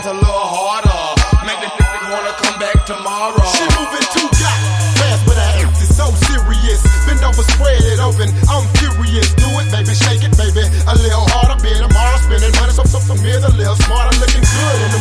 hands a little harder. Make the nigga wanna come back tomorrow. She moving too got fast, but her ass is so serious. Bend over, spread it open, I'm furious. Do it, baby, shake it, baby. A little harder, been tomorrow, spending money, some years a little smarter, looking good in the